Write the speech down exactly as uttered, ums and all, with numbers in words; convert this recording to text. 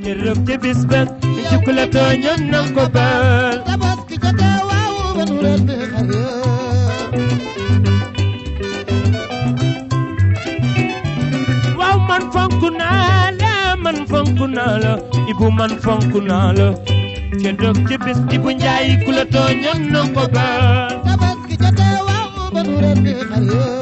keroog ca bis ba jukku la tooñoon na ko baal tabaski jotee waaw ba nu ren bi xar ya waaw man fonk naa la man fonk naa la Ibu man fonk naa la keroog ca bis Ibu Njaay ku la tooñoon na ko baal tabaski jotee waaw ba nu ren bi xar ya